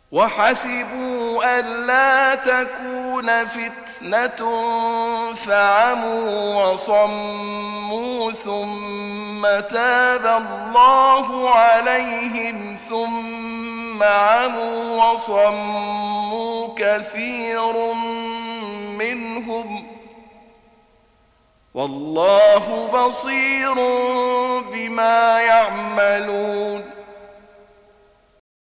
وحسبوا ألا تكون فتنة فعموا وصموا ثم تاب الله عليهم ثم عموا وصموا كثير منهم والله بصير بما يعملون